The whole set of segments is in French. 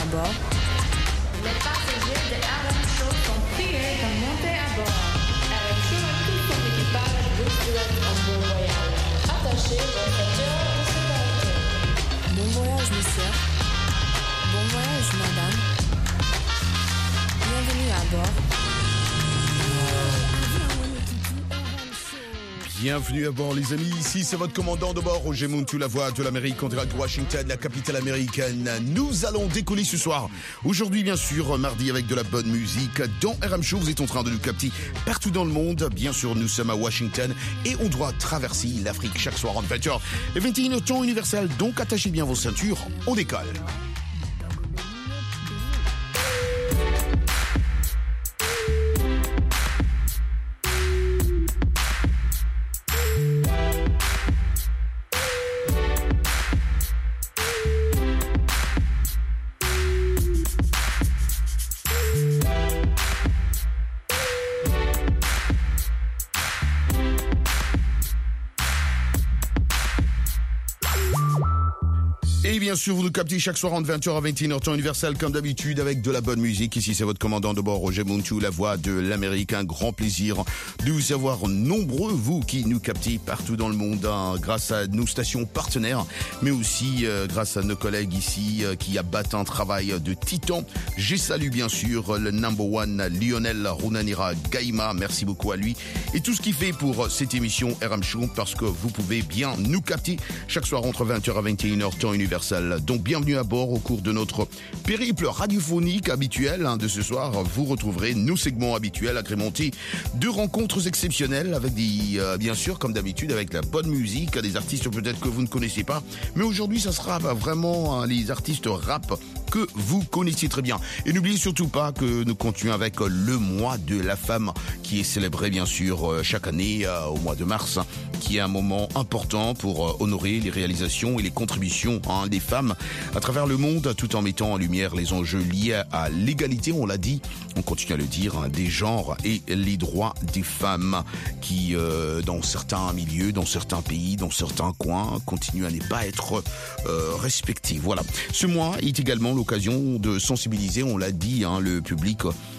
à bord. Les passagers de RM Show sont priés de monter à bord. RM Show et tout son équipage vous souhaitent un bon voyage. Attachez vos ceintures de sécurité. Bon voyage, monsieur. Bon voyage, madame. Bienvenue à bord. Bienvenue à bord les amis, ici c'est votre commandant de bord Roger Muntu, la voix de l'Amérique en direct de Washington, la capitale américaine. Nous allons décoller ce soir, aujourd'hui bien sûr, mardi avec de la bonne musique dans RM Show. Vous êtes en train de nous capter partout dans le monde, bien sûr nous sommes à Washington et on doit traverser l'Afrique chaque soir en 20h et 21h temps universel, donc attachez bien vos ceintures, on décolle. Et bien sûr, vous nous captez chaque soir entre 20h à 21h temps universel comme d'habitude avec de la bonne musique. Ici, c'est votre commandant de bord Roger Muntu, la voix de l'Amérique. Un grand plaisir de vous avoir nombreux, vous qui nous captez partout dans le monde, hein, grâce à nos stations partenaires, mais aussi grâce à nos collègues ici qui abattent un travail de titan. Je salue bien sûr le number one Lionel Runanira Gaima, merci beaucoup à lui. Et tout ce qu'il fait pour cette émission RM Show, parce que vous pouvez bien nous capter chaque soir entre 20h à 21h temps universel. Donc bienvenue à bord au cours de notre périple radiophonique habituel de ce soir. Vous retrouverez nos segments habituels agrémentés de rencontres exceptionnelles avec des, bien sûr comme d'habitude avec la bonne musique, des artistes peut-être que vous ne connaissez pas. Mais aujourd'hui ça sera vraiment les artistes rap que vous connaissez très bien. Et n'oubliez surtout pas que nous continuons avec le mois de la femme qui est célébré bien sûr chaque année au mois de mars, qui est un moment important pour honorer les réalisations et les contributions des femmes à travers le monde, tout en mettant en lumière les enjeux liés à l'égalité, on l'a dit, on continue à le dire, des genres et les droits des femmes qui, dans certains milieux, dans certains pays, dans certains coins, continuent à ne pas être respectés. Voilà. Ce mois est également l'occasion de sensibiliser, on l'a dit, le public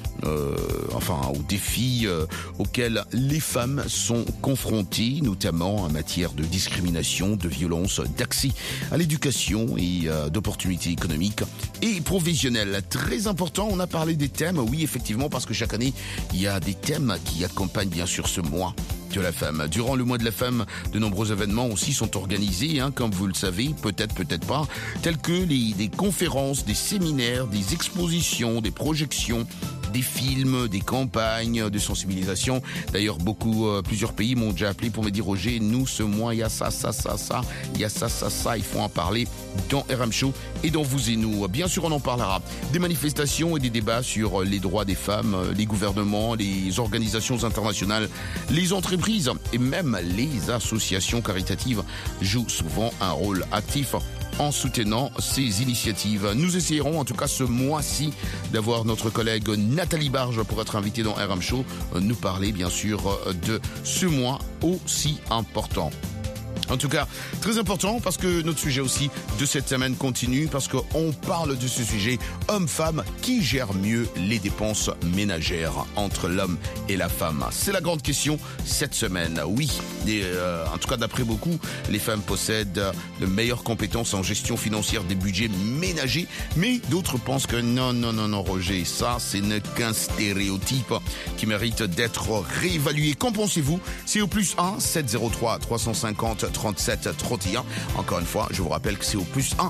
aux défis auxquels les femmes sont confrontées, notamment en matière de discrimination, de violence, d'accès à l'éducation et d'opportunités économiques et professionnelles. Très important, on a parlé des thèmes, oui effectivement, parce que chaque année, il y a des thèmes qui accompagnent bien sûr ce mois de la femme. Durant le mois de la femme, de nombreux événements aussi sont organisés, comme vous le savez, peut-être pas, tels que des conférences, des séminaires, des expositions, des projections, des films, des campagnes de sensibilisation. D'ailleurs, plusieurs pays m'ont déjà appelé pour me dire Roger, nous ce mois il y a ça, il y a ça, il faut en parler dans RM Show et dans Vous et Nous. Bien sûr, on en parlera. Des manifestations et des débats sur les droits des femmes, les gouvernements, les organisations internationales, les entreprises et même les associations caritatives jouent souvent un rôle actif en soutenant ces initiatives. Nous essayerons en tout cas ce mois-ci d'avoir notre collègue Nathalie Barge pour être invitée dans RM Show, nous parler bien sûr de ce mois aussi important. En tout cas, très important parce que notre sujet aussi de cette semaine continue, parce qu'on parle de ce sujet, homme-femme, qui gère mieux les dépenses ménagères entre l'homme et la femme? C'est la grande question cette semaine. Oui, en tout cas d'après beaucoup, les femmes possèdent de meilleures compétences en gestion financière des budgets ménagers, mais d'autres pensent que non, Roger, ça ce n'est qu'un stéréotype qui mérite d'être réévalué. Qu'en pensez-vous? C'est au plus 1 703 350 37 31. Encore une fois, je vous rappelle que c'est au plus 1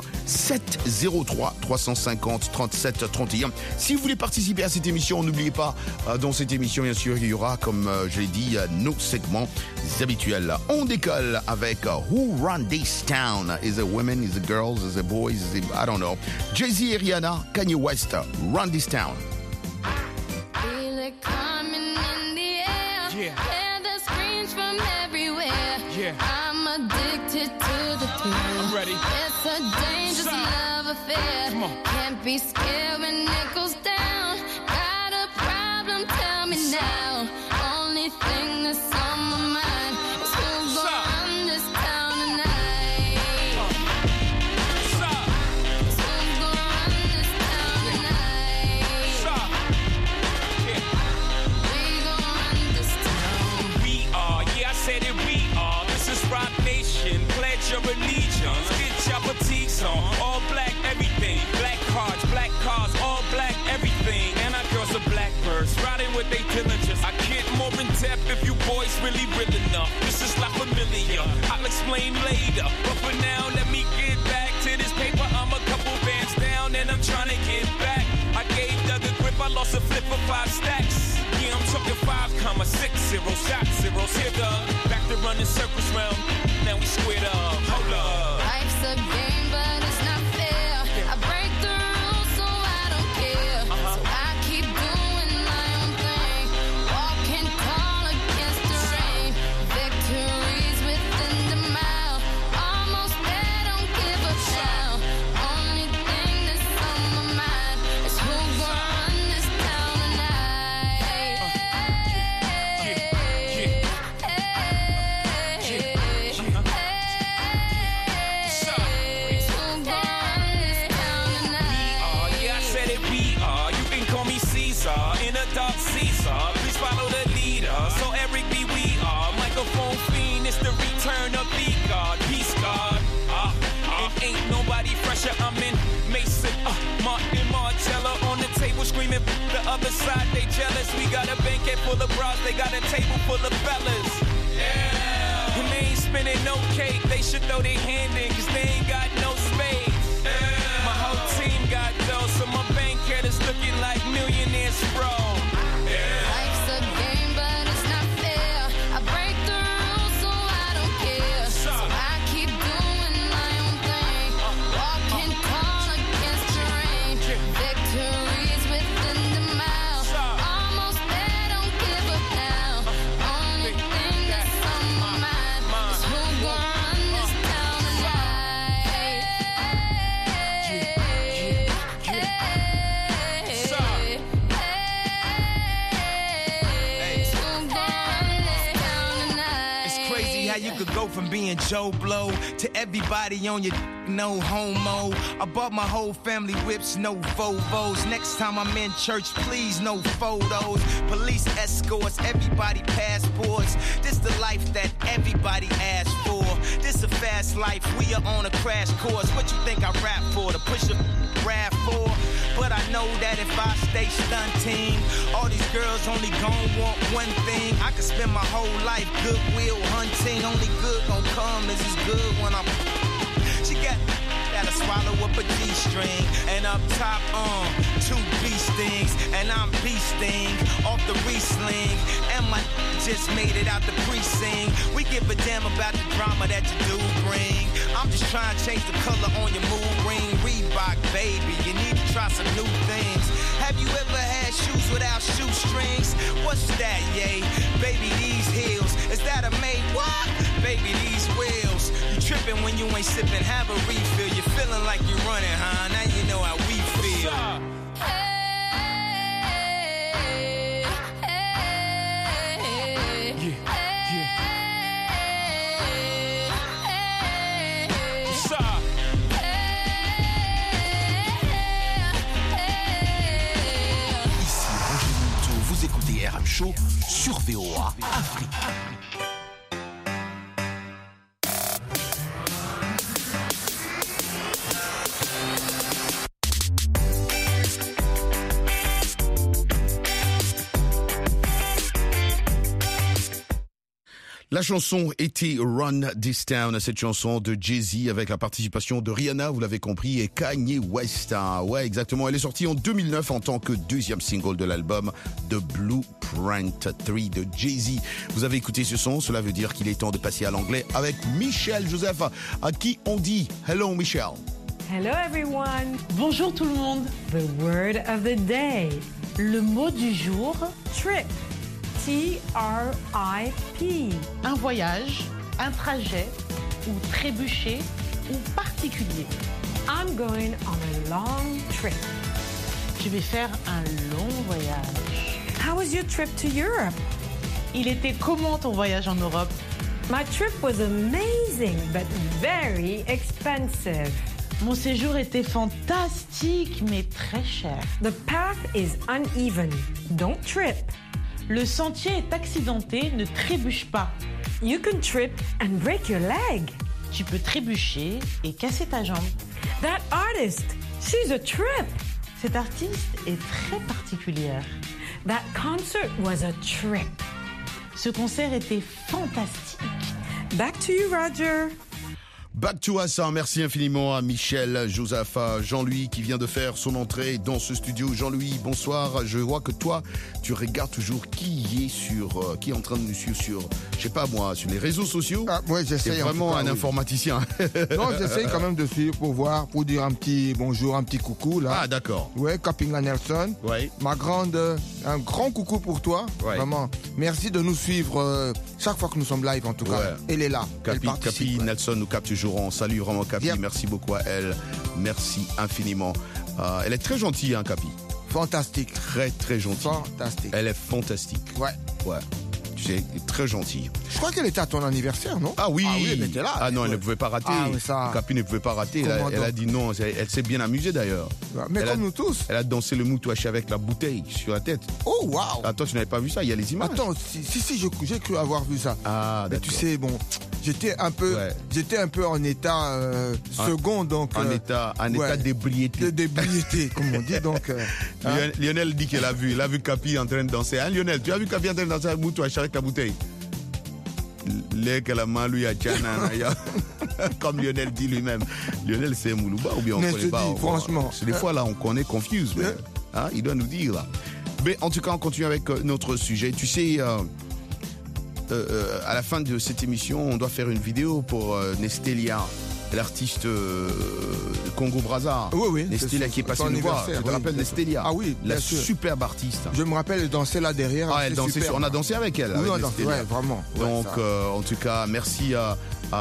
703 350 37 31. Si vous voulez participer à cette émission, n'oubliez pas, dans cette émission, bien sûr, il y aura, comme je l'ai dit, nos segments habituels. On décolle avec Who Run This Town? Is it women? Is it girls? Is it boys? Is it, I don't know. Jay-Z et Rihanna, Kanye West, Run This Town. Feel it coming in the air. Yeah. Hear the screams from everywhere. Yeah. I'm addicted to the thrill. I'm ready. It's a dangerous love affair. Come on. Can't be scared when it goes down. Got a problem? Tell me now. Only thing that's on my mind is who's gonna run this town tonight. Who's gonna run this town tap if you boys really real enough. This is La Familia, I'll explain later. But for now, let me get back to this paper. I'm a couple bands down and I'm trying to get back. I gave Doug a grip, I lost a flip for 5 stacks. Yeah, I'm talking 5,60 shot zeros. Here, back to running circles round. Now we squared up. Hold up. Life's a game, but it's not fair. I break the rules, so I don't care. So I keep doing my own thing. Walking tall against the rain. Victories within the mile. Almost there, don't give up now. Only thing that's on my mind is who's gonna run this town tonight. In a dark seesaw, please follow the leader. So Eric B, we are microphone fiend. It's the return of the God, peace God. It ain't nobody fresher. I'm in Mason, Martin Marcello on the table screaming. The other side they jealous. We got a banquet full of bras. They got a table full of fellas. Yeah. And they ain't spinning no cake. They should throw their hand in, 'cause they ain't got no space. My whole team got dough, so my banquet is looking like millionaire sprawl. Life's a game, but it's not fair. I break the rules, so I don't care. So I keep doing my own thing. Walking tall against the rain. Victories within the mile. Almost there, don't give up now. Only thing that's on my mind is who's gonna run this town tonight. You could go from being Joe Blow to everybody on your no homo. I bought my whole family whips, no Volvos. Next time I'm in church, please no photos. Police escorts, everybody passports. This the life that everybody asks for. This a fast life, we are on a crash course. What you think I rap for? To push a rap for? But I know that if I stay stunting, all these girls only gon' want one thing. I could spend my whole life goodwill hunting. Only good gon' come is as good when I'm. She gotta swallow up a G-string. And up top, 2 bee stings. And I'm bee-sting off the re-sling. And my just made it out the precinct. We give a damn about the drama that you do bring. I'm just trying to change the color on your mood ring. Reebok, baby, you need to try some new things. Have you ever had shoes without shoestrings? What's that, yay? Baby, these heels. Is that a made what? Baby, these wheels. You tripping when you ain't sipping, have a refill. You're feeling like you're running, huh? Now you know how we feel. Vous écoutez RM Show sur VOA Afrique. La chanson était Run This Town, cette chanson de Jay-Z avec la participation de Rihanna, vous l'avez compris, et Kanye West. Ouais, exactement. Elle est sortie en 2009 en tant que 2e single de l'album The Blueprint 3 de Jay-Z. Vous avez écouté ce son, cela veut dire qu'il est temps de passer à l'anglais avec Michel Joseph, à qui on dit Hello Michel. Hello everyone. Bonjour tout le monde. The word of the day. Le mot du jour, trip. T-R-I-P. Un voyage, un trajet, ou trébucher, ou particulier. I'm going on a long trip. Je vais faire un long voyage. How was your trip to Europe? Il était comment ton voyage en Europe? My trip was amazing, but very expensive. Mon séjour était fantastique, mais très cher. The path is uneven. Don't trip. Le sentier est accidenté, ne trébuche pas. You can trip and break your leg. Tu peux trébucher et casser ta jambe. That artist, she's a trip. Cette artiste est très particulière. That concert was a trip. Ce concert était fantastique. Back to you, Roger. Back to us, merci infiniment à Michel, Joseph, Jean-Louis qui vient de faire son entrée dans ce studio. Jean-Louis, bonsoir. Je vois que toi, tu regardes toujours qui est en train de nous suivre sur, je sais pas moi, sur les réseaux sociaux. Ah, ouais, j'essaye. C'est vraiment un informaticien. Non, j'essaye quand même de suivre pour voir, pour dire un petit bonjour, un petit coucou là. Ah, d'accord. Ouais, Kapinga Nelson. Ouais. Un grand coucou pour toi. Ouais. Vraiment. Merci de nous suivre chaque fois que nous sommes live en tout cas. Ouais. Elle est là. Capi Nelson nous capte toujours. On salue vraiment Capi. Yep. Merci beaucoup à elle. Merci infiniment. Elle est très gentille, hein, Capi. Fantastique. Très, très gentille. Fantastique. Elle est fantastique. Ouais. Ouais. Tu sais, très gentille. Je crois qu'elle était à ton anniversaire, non? Ah oui. Elle était là. Ah non, elle ne pouvait pas rater. Ah, oui, ça. Capi ne pouvait pas rater. Elle a dit non. Elle s'est bien amusée d'ailleurs. Mais elle comme nous tous. Elle a dansé le moutouache avec la bouteille sur la tête. Oh, waouh. Ah, toi, tu n'avais pas vu ça? Il y a les images. Attends, si, j'ai cru avoir vu ça. Ah, mais d'accord. tu sais, bon, j'étais un peu en état second, donc. En état d'ébriété. De d'ébriété, comme on dit, donc. Lionel dit qu'il a vu Capi en train de danser. Hein, Lionel, tu as vu Capi en train de danser avec moutouache avec la bouteille? Comme Lionel dit lui-même. Lionel, c'est Moulouba ou bien on ne connaît pas? Franchement. C'est des fois là, on connaît confuse, mais hein, il doit nous dire là. Mais en tout cas, on continue avec notre sujet. Tu sais, à la fin de cette émission, on doit faire une vidéo pour Nestelia, l'artiste Congo-Brazza. Oui. Nestelia qui est passée nous voir. Tu te rappelles Nestelia? Ah oui, la sûr. superbe artiste. Je me rappelle, elle dansait là derrière. Ah, elle dansait, on a dansé avec elle. Oui, avec ouais, vraiment. Donc, en tout cas, merci à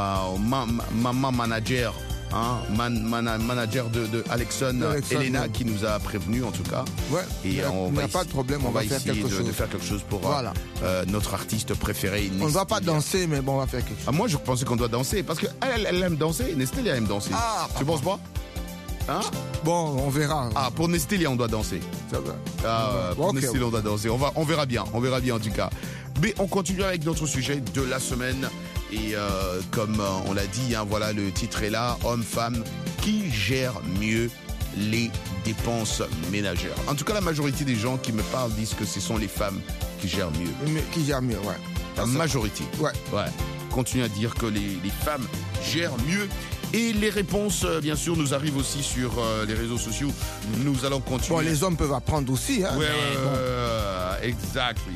Maman Manager. Hein, manager de Alexon Elena qui nous a prévenu en tout cas. Ouais. Et on n'a pas de problème, on va faire quelque chose. De faire quelque chose pour notre artiste préféré. On ne va pas danser, mais bon, on va faire quelque chose. Ah, moi, je pensais qu'on doit danser parce que elle aime danser. Nestelia aime danser. Ah, tu penses pas? Hein? Bon, on verra. Ah, pour Nestelia, on doit danser. Ça va. Pour Nestelia, on doit danser. On verra bien. On verra bien en tout cas. Mais on continue avec notre sujet de la semaine. Et comme on l'a dit, hein, voilà, le titre est là, homme-femme, qui gère mieux les dépenses ménagères? En tout cas, la majorité des gens qui me parlent disent que ce sont les femmes qui gèrent mieux. Qui gèrent mieux, ouais. La majorité. Ouais. Continue à dire que les femmes gèrent mieux. Et les réponses, bien sûr, nous arrivent aussi sur les réseaux sociaux. Nous allons continuer. Bon, les hommes peuvent apprendre aussi, hein. Ouais, exactly.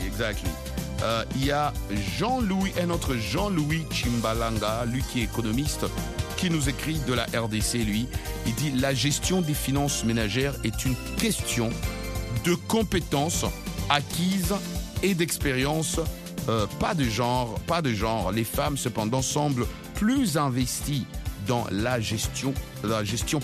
Il y a Jean-Louis, un autre Jean-Louis Chimbalanga, lui qui est économiste, qui nous écrit de la RDC, lui. Il dit « La gestion des finances ménagères est une question de compétences acquises et d'expérience, pas de genre. Les femmes, cependant, semblent plus investies dans la gestion quotidienne. »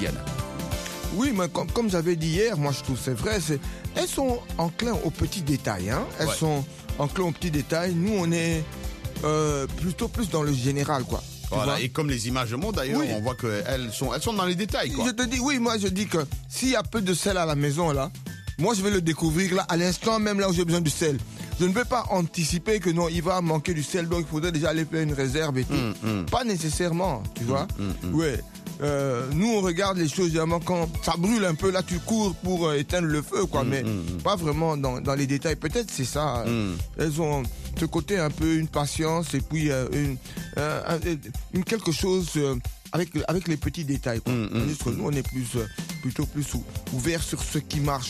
Oui, mais comme j'avais dit hier, moi je trouve c'est vrai, elles sont enclins aux petits détails. Hein. Elles sont enclins aux petits détails. Nous, on est plutôt plus dans le général, quoi. Voilà, et comme les images montrent d'ailleurs, on voit qu'elles sont dans les détails, quoi. Je dis que s'il y a peu de sel à la maison, là, moi je vais le découvrir là, à l'instant même là où j'ai besoin du sel. Je ne peux pas anticiper que non, il va manquer du sel, donc il faudrait déjà aller faire une réserve et tout. Pas nécessairement, tu vois. Ouais. Nous on regarde les choses vraiment quand ça brûle un peu, là tu cours pour éteindre le feu, quoi, mais pas vraiment dans les détails. Peut-être c'est ça. Elles ont ce côté un peu une patience et puis une quelque chose avec les petits détails, quoi. Tandis que nous on est plutôt plus ouvert sur ce qui marche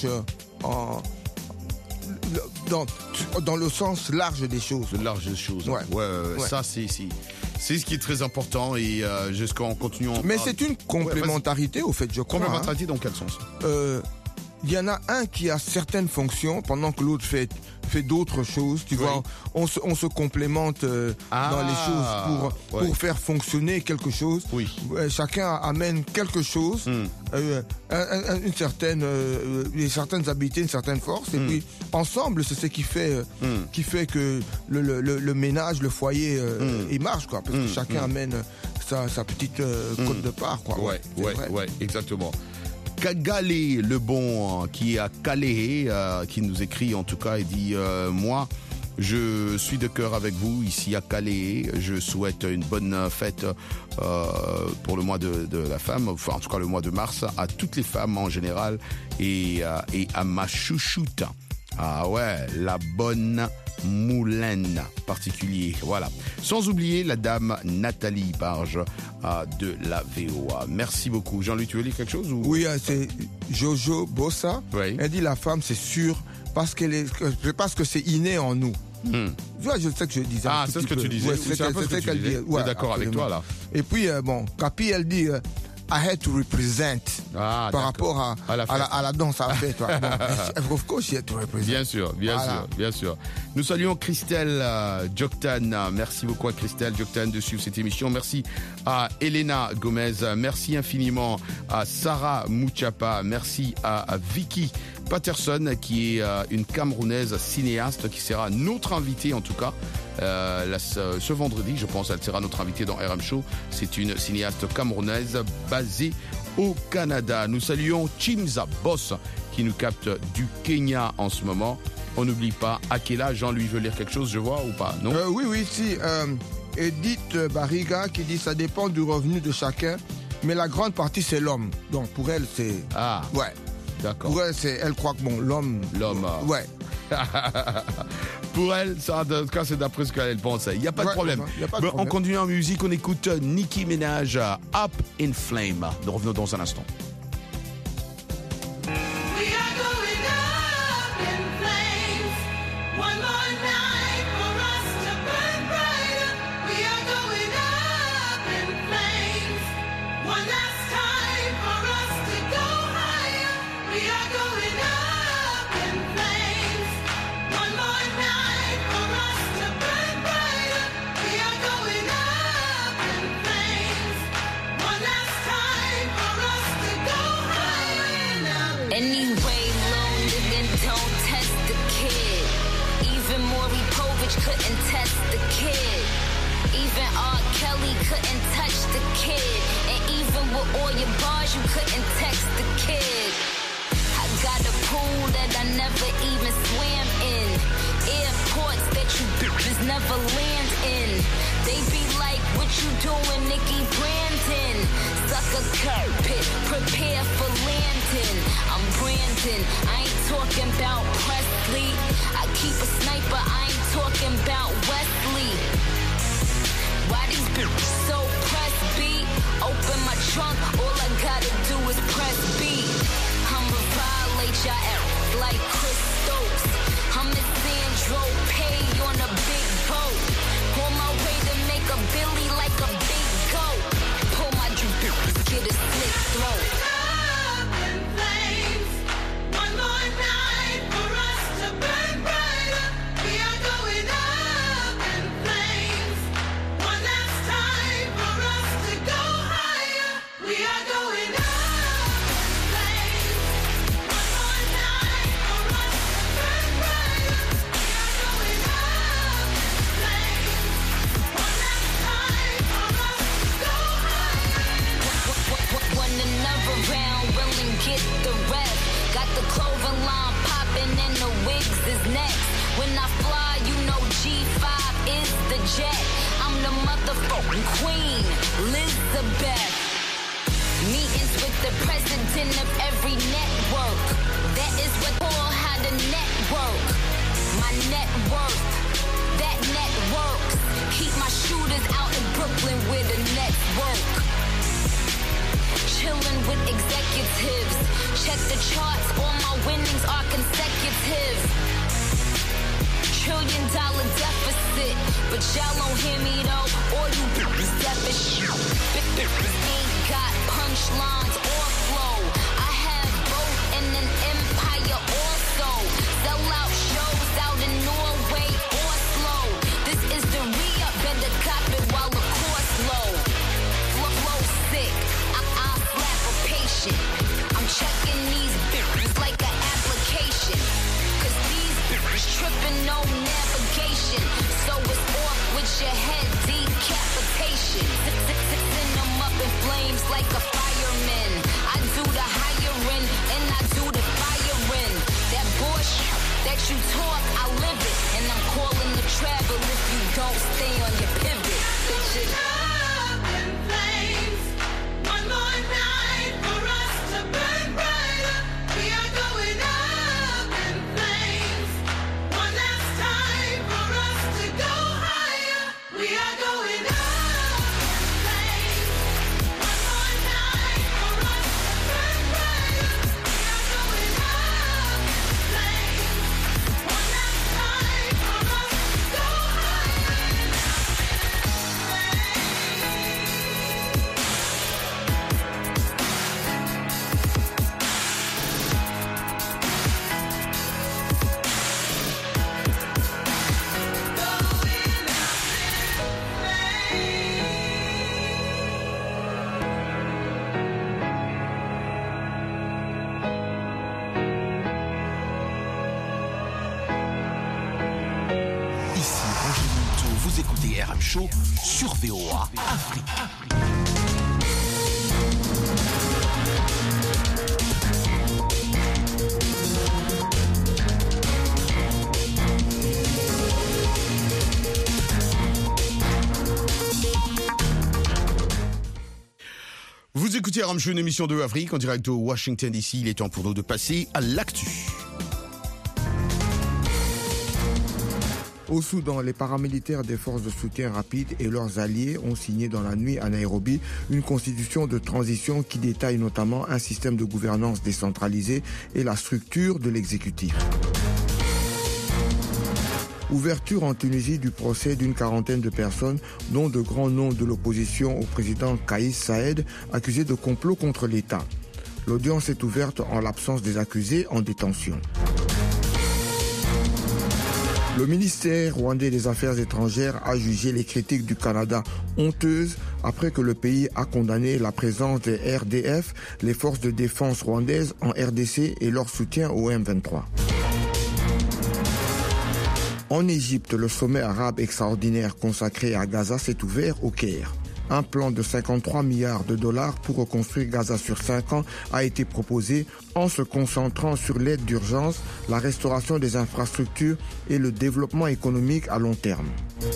dans le sens large des choses. Ouais. Ça c'est ce qui est très important et jusqu'en continuant. Mais c'est une complémentarité au fait, je crois. Complémentarité dans quel sens? Il y en a un qui a certaines fonctions pendant que l'autre fait d'autres choses, tu vois. On se complémente dans les choses pour faire fonctionner quelque chose. Oui. Chacun amène quelque chose, certaines habiletés, une certaine force, et puis ensemble, c'est ce qui fait que le ménage, le foyer, il marche, quoi, parce que chacun amène sa petite côte de part, quoi. Ouais, exactement. Kagalé, le bon, qui est à Calais, qui nous écrit en tout cas, il dit moi, je suis de cœur avec vous ici à Calais. Je souhaite une bonne fête pour le mois de la femme, enfin en tout cas le mois de mars, à toutes les femmes en général et à ma chouchoute. Ah ouais, la bonne Moulin particulier. Voilà. Sans oublier la dame Nathalie Barge de la VOA. Merci beaucoup. Jean-Louis, tu veux lire quelque chose ou... Oui, c'est Jojo Bossa. Oui. Elle dit la femme, c'est sûr, parce que c'est inné en nous. Tu vois, je sais que je disais. Ah, c'est ce que tu disais. Ouais, c'est ce qu'elle dit. Ouais, d'accord avec toi, là. Et puis, Capi, elle dit... I had to represent par rapport à la danse à la fête. Of course, you had to represent. Bien sûr. Nous saluons Christelle Joktan. Merci beaucoup à Christelle Joktan de suivre cette émission. Merci à Elena Gomez. Merci infiniment à Sarah Mouchapa. Merci à Vicky Patterson, qui est une Camerounaise cinéaste qui sera notre invitée en tout cas. Ce vendredi, je pense, elle sera notre invitée dans RM Show. C'est une cinéaste camerounaise basée au Canada. Nous saluons Chimza Boss qui nous capte du Kenya en ce moment. On n'oublie pas Akela. Jean-Louis veut lire quelque chose, je vois, ou pas? Non? Oui, si. Edith Barriga qui dit ça dépend du revenu de chacun, mais la grande partie c'est l'homme. Donc pour elle c'est... Ah, ouais. D'accord. Pour elle, elle croit que l'homme... Ouais. Pour elle, ça, en tout cas, c'est d'après ce qu'elle pense. Il n'y a pas de problème. On continue en musique, on écoute Nicki Minaj, Up in Flame. Nous revenons dans un instant. Couldn't test the kid. Even R. Kelly couldn't touch the kid. And even with all your bars, you couldn't text the kid. I got a pool that I never even swam in. Airports that you just never land in. They be like, what you doing, Nikki Brandon? Suck a carpet, prepare for landing. I'm Brandon, I ain't talking about Presley. I keep a sniper, I ain't talking about Wesley. Why these bitches so press B? Open my trunk, all I gotta do is press B. I'ma violate your ass like Chris Stokes. I'm in Sandro Pay on a big boat. On my way to make a Billy like a big goat. Pull my drip, get a slit throat. Get the rep. Got the clothing line popping and the wigs is next. When I fly, you know G5 is the jet. I'm the motherfucking queen, Elizabeth. Meetings with the president of every network. That is what all how to network. My net worth, that networks. Keep my shooters out in Brooklyn where the nets work. Chillin' with executives. Check the charts, all my winnings are consecutive. $1 trillion deficit, but y'all don't hear me though. All you bitches deaf as shit. Ain't got punchlines or flow. I have both in an empire also. Sell out shows out in Norway, Oslo. This is the re-up, better cop it while the course low. Flow sick. I'm checking these bitches like an application. Cause these bitches tripping no navigation. So it's off with your head, decapitation. Send them up in flames like a fireman. I do the hiring and I do the firing. That bullshit that you talk, I live it. And I'm calling the travel if you don't stay on your pivot. Bitches. We are going up in flames. One last time. Vous écoutez RM Show sur VOA Afrique. Vous écoutez RM Show, une émission de Afrique en direct de Washington DC. Il est temps pour nous de passer à l'actu. Au Soudan, les paramilitaires des forces de soutien rapide et leurs alliés ont signé dans la nuit à Nairobi une constitution de transition qui détaille notamment un système de gouvernance décentralisé et la structure de l'exécutif. Ouverture en Tunisie du procès d'une quarantaine de personnes, dont de grands noms de l'opposition au président Kais Saied, accusés de complot contre l'État. L'audience est ouverte en l'absence des accusés en détention. Le ministère rwandais des Affaires étrangères a jugé les critiques du Canada honteuses après que le pays a condamné la présence des RDF, les forces de défense rwandaises, en RDC et leur soutien au M23. En Égypte, le sommet arabe extraordinaire consacré à Gaza s'est ouvert au Caire. Un plan de 53 milliards de dollars pour reconstruire Gaza sur 5 ans a été proposé en se concentrant sur l'aide d'urgence, la restauration des infrastructures et le développement économique à long terme.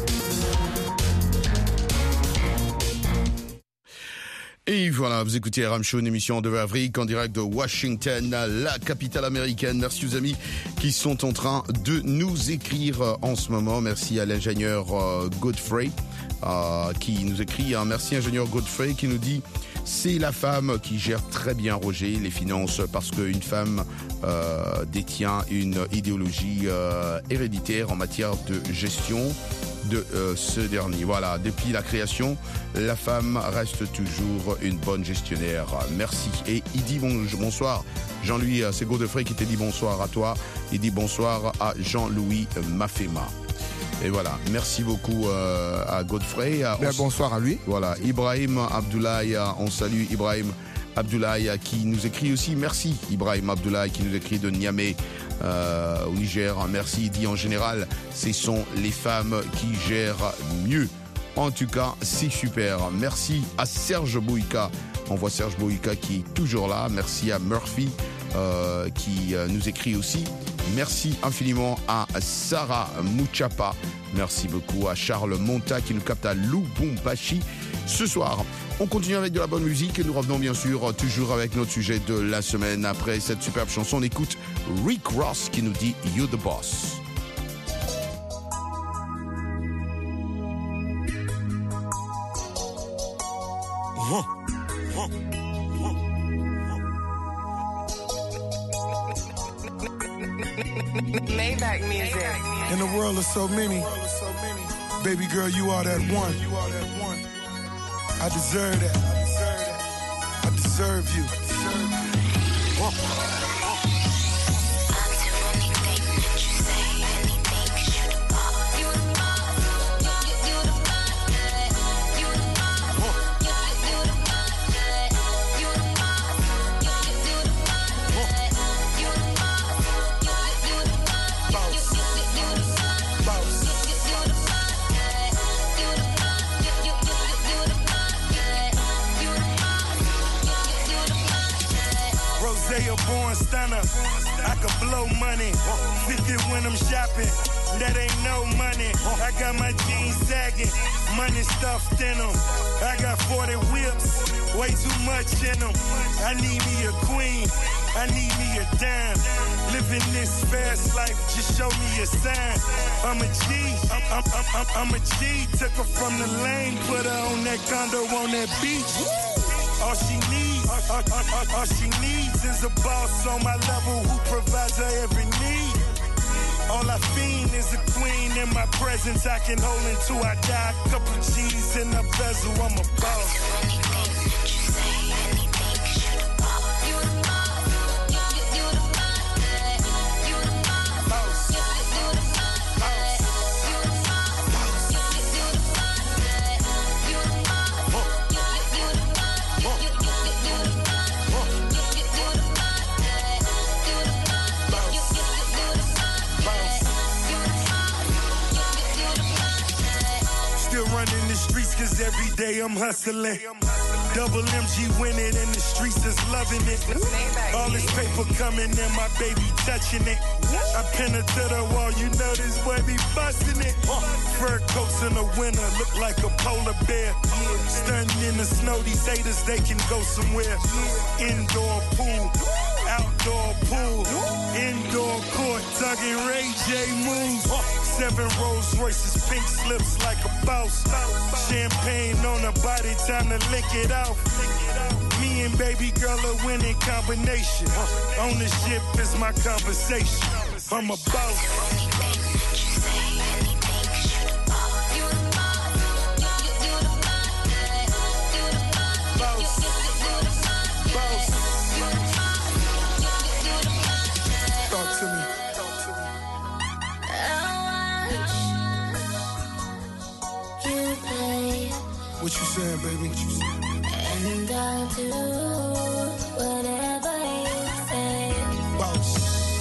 Et voilà, vous écoutez RM Show, une émission de Afrique en direct de Washington, la capitale américaine. Merci aux amis qui sont en train de nous écrire en ce moment. Merci à l'ingénieur Godfrey qui nous écrit. Merci ingénieur Godfrey qui nous dit: c'est la femme qui gère très bien, Roger, les finances, parce qu'une femme détient une idéologie héréditaire en matière de gestion de ce dernier. Voilà, depuis la création, la femme reste toujours une bonne gestionnaire. Merci. Et il dit bonsoir. Jean-Louis, c'est Godefray qui te dit bonsoir à toi. Il dit bonsoir à Jean-Louis Mafema. Et voilà, merci beaucoup à Godfrey. Bonsoir à lui. Voilà, Ibrahim Abdoulaye, on salue Ibrahim Abdoulaye qui nous écrit aussi. Merci Ibrahim Abdoulaye qui nous écrit de Niamey au Niger. Merci, il dit en général, ce sont les femmes qui gèrent mieux. En tout cas, c'est super. Merci à Serge Bouyka. On voit Serge Bouyka qui est toujours là. Merci à Murphy qui nous écrit aussi. Merci infiniment à Sarah Mouchapa. Merci beaucoup à Charles Monta qui nous capte à Lubumbashi. Ce soir, on continue avec de la bonne musique et nous revenons bien sûr toujours avec notre sujet de la semaine. Après cette superbe chanson, on écoute Rick Ross qui nous dit You the Boss. Maybach music. In the world of so many, baby girl, you are that one. I deserve that. I deserve you. Born stunner, I could blow money. 50 when I'm shopping, that ain't no money. I got my jeans sagging, money stuffed in them. I got 40 whips, way too much in them. I need me a queen, I need me a dime. Living this fast life, just show me a sign. I'm a G, I'm a G. Took her from the lane, put her on that condo on that beach. All she needs is a boss on my level who provides her every need. All I fiend is a queen in my presence. I can hold until I die. Couple G's in the bezel, I'm a boss. every day I'm hustling. Double MG winning and the streets is loving it. All this paper coming and my baby touching it. I pin her to the wall, you know this boy be busting it. Fur coats in the winter look like a polar bear. Stunting in the snow, these haters, they can go somewhere. Indoor pool, outdoor pool, indoor court, tugging Ray J moves. 7 Rolls Royces, pink slips like a boss. Champagne on the body, time to lick it off. Me and baby girl a winning combination. Ownership is my conversation. I'm a boss. What you saying, baby? What you saying? And I'll do whatever you say. Boss.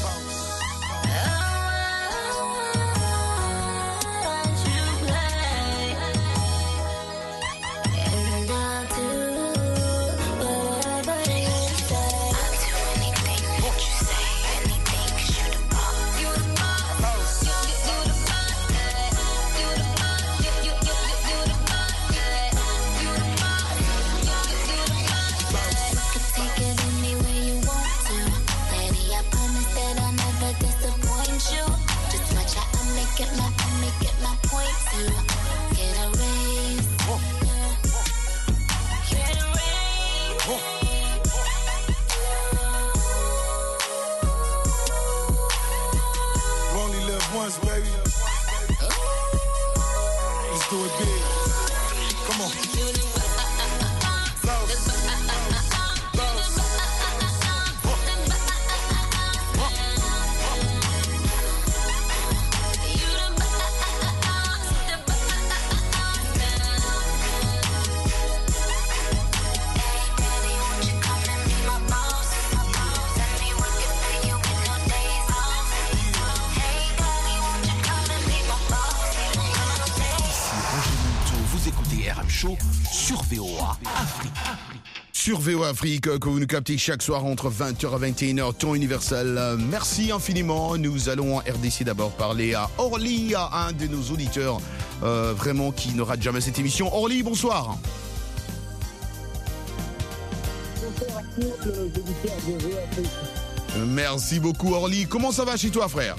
Sur VOA Afrique. Sur VOA Afrique, que vous nous captez chaque soir entre 20h et 21h, temps universel. Merci infiniment. Nous allons en RDC d'abord parler à Orly, à un de nos auditeurs vraiment qui ne rate jamais cette émission. Orly, bonsoir. Bonsoir à tous les auditeurs de VOA Afrique. Merci beaucoup Orly. Comment ça va chez toi, frère?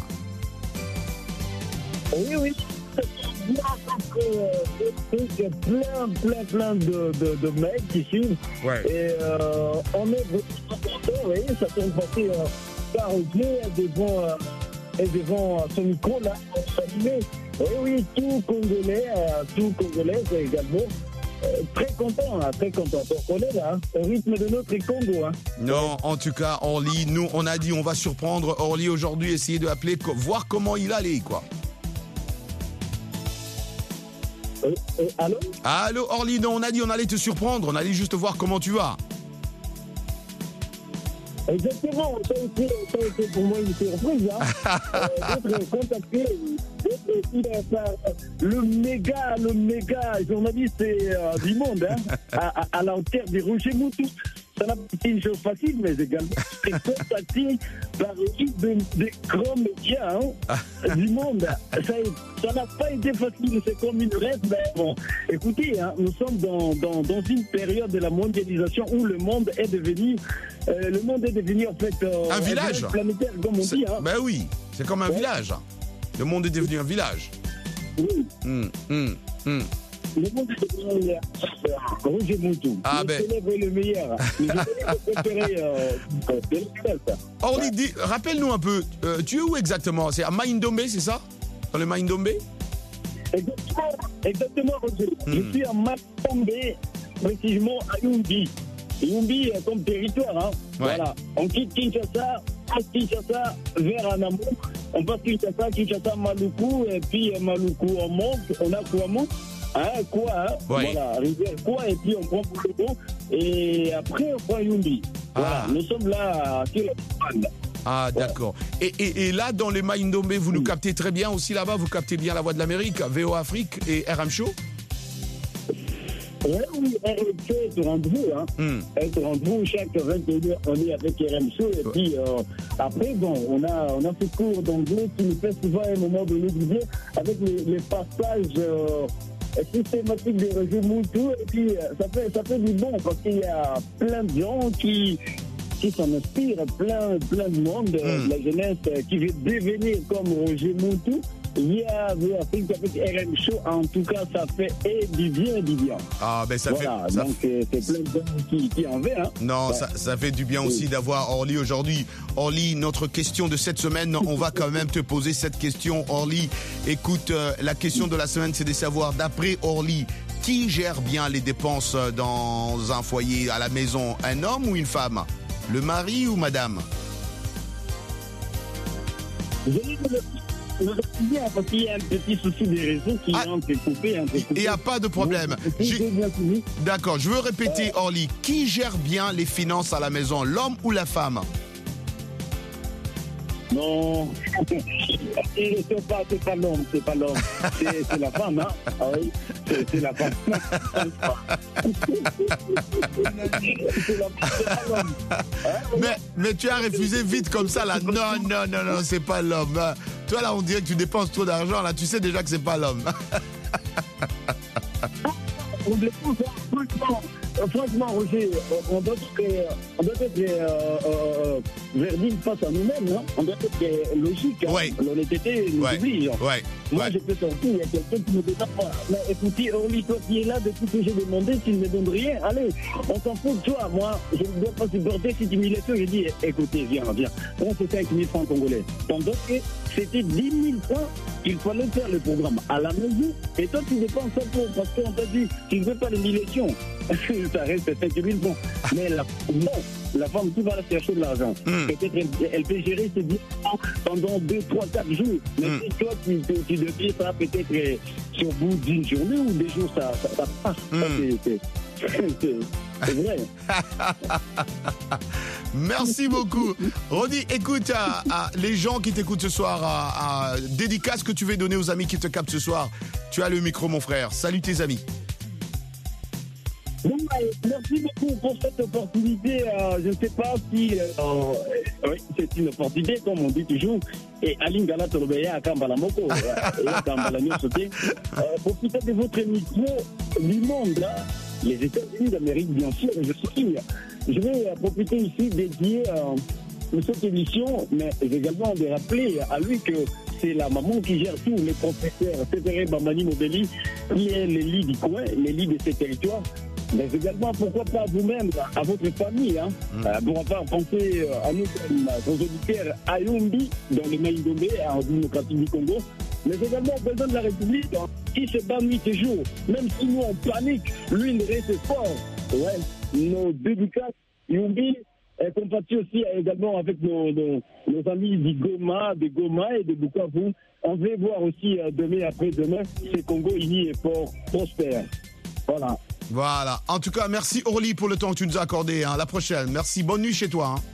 Oui. Il y a plein de mecs qui suivent. Ouais. Et on est vraiment contents, oui, ça s'est passé par au pied devant son micro là, allumé. Oui, tout Congolais également. Très content. Donc on est là, au rythme de notre Congo. Non, en tout cas, Orly, nous on a dit on va surprendre Orly aujourd'hui, essayer de l'appeler, voir comment il allait, quoi. Allô Orly, non, on a dit on allait te surprendre, on allait juste voir comment tu vas. Exactement, ça a été pour moi une surprise, d'être contacté, le méga journaliste du monde, à la hauteur de Roger Moutou. Ça n'a pas été une chose facile, mais également c'est contacté par des grands médias du monde. Ça n'a pas été facile, c'est comme une rêve. Mais bon, écoutez, nous sommes dans une période de la mondialisation où le monde est devenu en fait un village planétaire, comme on dit. Ben oui, c'est comme un village. Le monde est devenu un village. Oui. Le monde est devenu un village. Roger Moutou. Célèbre le meilleur. Orly, rappelle-nous un peu, tu es où exactement? C'est à Mai-Ndombe, c'est ça? Dans le Mai-Ndombe? Exactement, Roger. Je suis à Mai-Ndombe, précisément à Yumbi. Yumbi comme territoire. Voilà. On quitte Kinshasa, vers Anamou. On passe Kinshasa, Maluku, et puis Maluku, on monte, on a Kouamou. Voilà, rivière Quoi, et puis on prend pour le bon, et après on prend Yumbi. Voilà, nous sommes là sur la bande. Ah, d'accord. Et là, dans les Mai-Ndombe, vous nous captez très bien aussi là-bas, vous captez bien la voix de l'Amérique, VOA Afrique et RM Show? Oui, RMC est au rendez-vous. Est au rendez-vous chaque 21h. On est avec RMC. Et puis après, bon, on a ce cours d'anglais qui nous fait souvent à un moment donné d'oublier avec les passages systématiques des Roger Moutou. Et puis ça fait du bon parce qu'il y a plein de gens qui s'en inspirent, plein de monde, la jeunesse qui veut devenir comme Roger Moutou. Avec RM Show, en tout cas, ça fait du bien. Ah, ben ça voilà, fait. Donc, c'est plein de gens qui en veulent. Hein. Non, ouais. ça fait du bien aussi d'avoir Orly aujourd'hui. Orly, notre question de cette semaine, on va quand même te poser cette question, Orly. Écoute, la question de la semaine, c'est de savoir, d'après Orly, qui gère bien les dépenses dans un foyer à la maison, un homme ou une femme? Le mari ou madame? Bien, parce qu'il y a un petit souci des réseaux qui ont été coupés. Il n'y a pas de problème. D'accord, je veux répéter, Orly. Qui gère bien les finances à la maison, l'homme ou la femme? Non, c'est pas l'homme, c'est la femme, hein. Ah oui, c'est la femme. C'est pas l'homme. Mais tu as refusé vite comme ça, là. Non, c'est pas l'homme. Toi, là, on dirait que tu dépenses trop d'argent, là. Tu sais déjà que c'est pas l'homme. Franchement, Roger, on doit être verdict face à nous-mêmes. Hein. On doit être logique. Hein. Ouais. L'honnêteté nous oblige. Ouais. Moi, je peux sortir, il y a quelqu'un qui me dit mais écoutez, Orly, toi qui es là depuis que j'ai demandé, tu ne me donnes rien. Allez, on s'en fout de toi. Moi, je ne dois pas supporter cette humiliation. J'ai dit, écoutez, viens. Prends ces 5 000 francs congolais. Tandis que c'était 10 000 francs qu'il fallait faire le programme à la maison. Et toi, tu dépenses ça pour, parce qu'on t'a dit, tu ne veux pas l'humiliation. Ça reste 5 000 francs. Mais la femme, tu vas la chercher de l'argent. Peut-être elle peut gérer ses 10 francs pendant 2, 3, 4 jours. Mais si toi, tu deviens ça peut-être sur bout d'une journée ou des jours, ça passe. C'est vrai. Merci beaucoup. Rodi, écoute, les gens qui t'écoutent ce soir, dédicace que tu veux donner aux amis qui te captent ce soir. Tu as le micro, mon frère. Salut tes amis. Bon, merci beaucoup pour cette opportunité. Je ne sais pas si oui, c'est une opportunité, comme on dit toujours. Et Alingala Torobeya à Kambala Moko, et Kambala Nyosote. Profitez de votre émission du monde, hein, les États-Unis d'Amérique, bien sûr. Je vais profiter ici de dédier cette émission, mais également de rappeler à lui que c'est la maman qui gère tout, les professeurs, Cédric Bambani Mobeli, qui est l'élite du coin, l'élite de ces territoires. Mais également, pourquoi pas vous-même, à votre famille, hein, pour penser à nous, aux auditeurs à Yumbi, dans le Maïndomé, en démocratie du Congo, mais également au président de la République, hein, qui se bat nuit et jour. Même si nous, on panique, lui, il reste fort. Ouais, nos dédicaces, Yumbi, compatis aussi également avec nos amis du Goma et de Bukavu. On va voir aussi demain, après-demain, ce Congo uni et fort, prospère. Voilà. En tout cas, merci Orly pour le temps que tu nous as accordé. Hein. À la prochaine. Merci. Bonne nuit chez toi. Hein.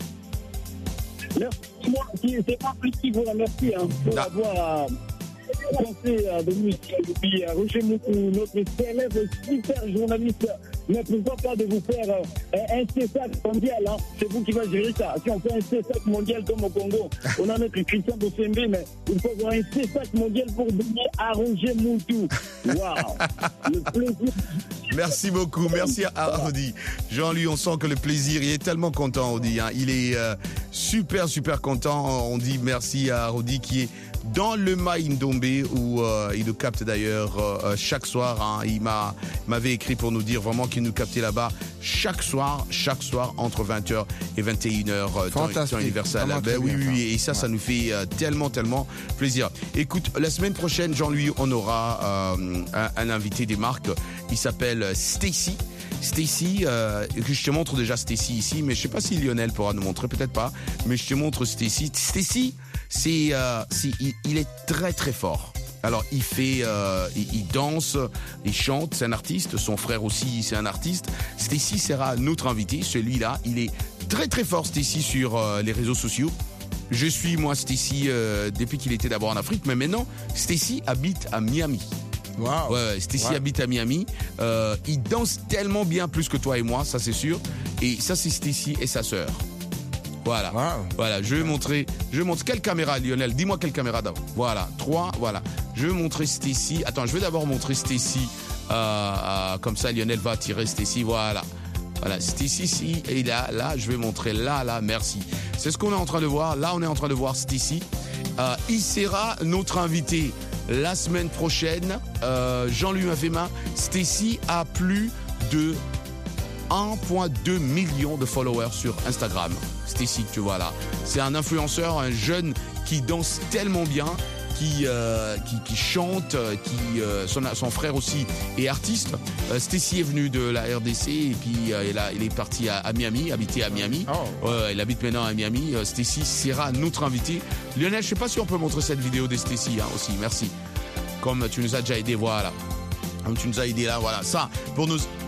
Merci. Moi, c'est pas plus qui vous remercie pour avoir pensé à Dominique et puis à Roger Moutou, notre célèbre super journaliste. Mais pourquoi pas de vous faire un CSAC mondial, hein. C'est vous qui va gérer ça. Si on fait un CSAC mondial comme au Congo, on a notre Christian Bossembe, mais il faut avoir un CSAC mondial pour donner à Roger Moutou. Waouh. Le plaisir. Merci beaucoup, merci à Rodi. Jean-Louis, on sent que le plaisir, il est tellement content, Rodi. Hein. Il est super content. On dit merci à Rodi qui est dans le Maïndombe où il nous capte d'ailleurs chaque soir. Hein. Il m'avait écrit pour nous dire vraiment qu'il nous captait là-bas chaque soir entre 20h et 21h temps universel. Oui, et ça nous fait tellement plaisir. Écoute, la semaine prochaine, Jean-Louis, on aura un invité des marques. Il s'appelle Stacy, que je te montre déjà Stacy ici, mais je sais pas si Lionel pourra nous montrer, peut-être pas, mais je te montre Stacy. Stacy, il est très fort. Alors il danse, il chante, c'est un artiste, son frère aussi c'est un artiste. Stacy sera notre invité, celui-là, il est très fort Stacy sur les réseaux sociaux. Je suis moi Stacy depuis qu'il était d'abord en Afrique, mais maintenant Stacy habite à Miami. Wow. Ouais, Stacy habite à Miami. Il danse tellement bien plus que toi et moi, ça c'est sûr. Et ça c'est Stacy et sa sœur. Voilà. Wow. Voilà, je vais montrer quelle caméra, Lionel. Dis-moi quelle caméra d'abord. Voilà, 3, voilà. Je vais montrer Stacy. Attends, je vais d'abord montrer Stacy. Comme ça, Lionel va tirer Stacy. Voilà. Voilà, Stacy ici et là, je vais montrer là, merci. C'est ce qu'on est en train de voir. Là, on est en train de voir Stacy. Il sera notre invité la semaine prochaine. Jean-Louis Mafema. Stacy a plus de 1,2 million de followers sur Instagram. Stacy, tu vois là. C'est un influenceur, un jeune qui danse tellement bien, qui chante, son frère aussi est artiste. Stacy est venu de la RDC et puis il est parti à Miami, habiter à Miami. Il habite maintenant à Miami. Stacy sera notre invité. Lionel, je sais pas si on peut montrer cette vidéo de Stacy aussi. Merci. Comme tu nous as déjà aidé, voilà. Comme tu nous as aidé là, voilà. Ça, pour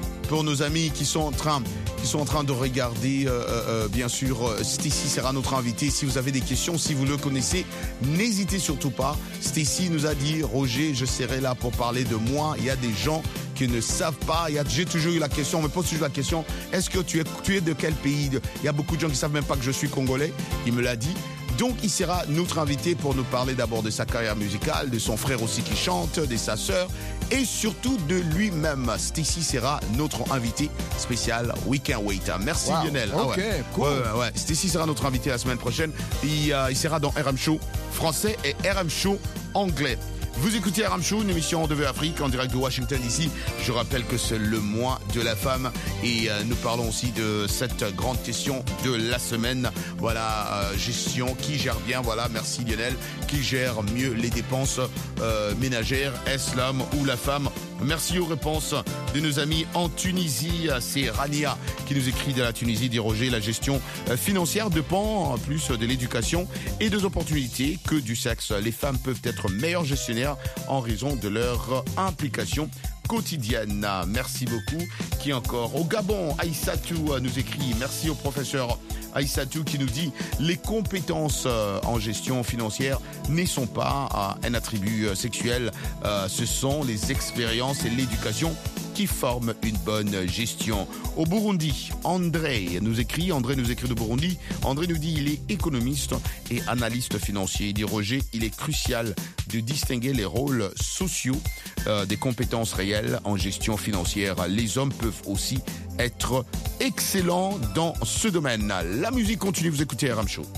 nos amis qui sont en train de regarder, bien sûr, Stacy sera notre invité. Si vous avez des questions, si vous le connaissez, n'hésitez surtout pas. Stacy nous a dit, Roger, je serai là pour parler de moi. Il y a des gens qui ne savent pas. J'ai toujours eu la question, on me pose toujours la question, est-ce que tu es de quel pays? Il y a beaucoup de gens qui ne savent même pas que je suis congolais. Il me l'a dit. Donc, il sera notre invité pour nous parler d'abord de sa carrière musicale, de son frère aussi qui chante, de sa sœur et surtout de lui-même. Stacy sera notre invité spécial We Can't Wait. Merci Lionel. Ok, cool. Ouais. Stacy sera notre invité la semaine prochaine. Il sera dans RM Show français et RM Show anglais. Vous écoutez RM Show, une émission de Afrique en direct de Washington DC. Je rappelle que c'est le mois de la femme et nous parlons aussi de cette grande question de la semaine. Voilà, gestion, qui gère bien, voilà, merci Lionel, qui gère mieux les dépenses ménagères, est-ce l'homme ou la femme? Merci aux réponses de nos amis en Tunisie. C'est Rania qui nous écrit de la Tunisie, dit Roger, la gestion financière dépend plus de l'éducation et des opportunités que du sexe. Les femmes peuvent être meilleures gestionnaires en raison de leur implication quotidienne. Merci beaucoup. Qui encore? Au Gabon, Aïssatou nous écrit. Merci au professeur Aïssatou qui nous dit les compétences en gestion financière ne sont pas un attribut sexuel. Ce sont les expériences et l'éducation qui forment une bonne gestion. Au Burundi, André nous écrit de Burundi. André nous dit il est économiste et analyste financier. Il dit Roger, il est crucial de distinguer les rôles sociaux des compétences réelles en gestion financière. Les hommes peuvent aussi être excellents dans ce domaine. La musique continue, vous écoutez RM Show.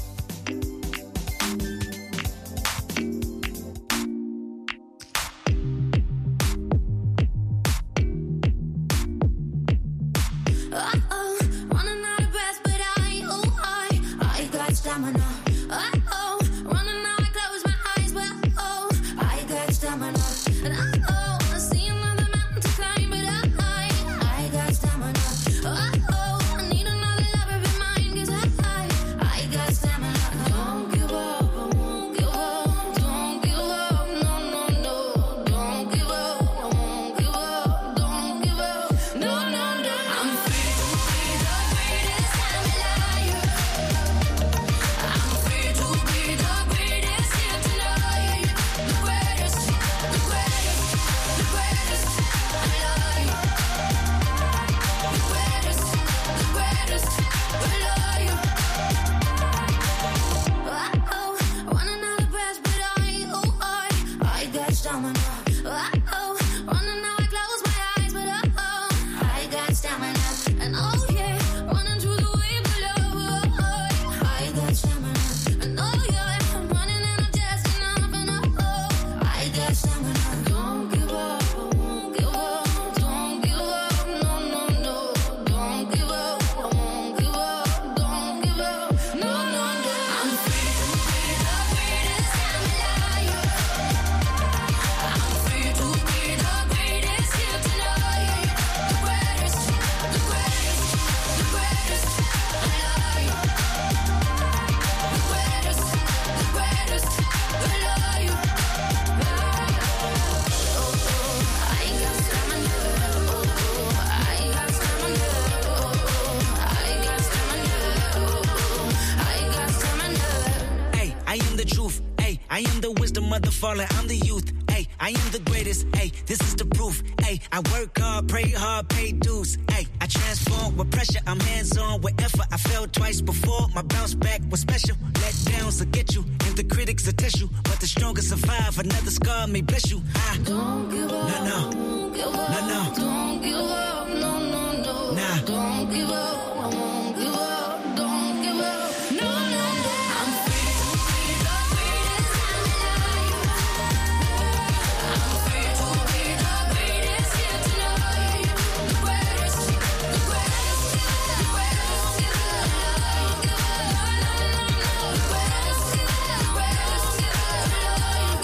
I am the wisdom of the fallen, I'm the youth. Hey, I am the greatest. Hey, this is the proof. Hey, I work hard, pray hard, pay dues. Hey, I transform with pressure. I'm hands-on with effort. I failed twice before. My bounce back was special. Let downs will get you, and the critics will test you. But the strongest survive. Another scar may bless you. Don't give up. No. Don't give up. No. Don't give up. No. Nah. Don't give up. I won't give up. Don't give up. No. I'm free to be the greatest I'm alive. I'm free to be the greatest here tonight. The greatest, the greatest, the greatest here alive. The greatest, the greatest here alive.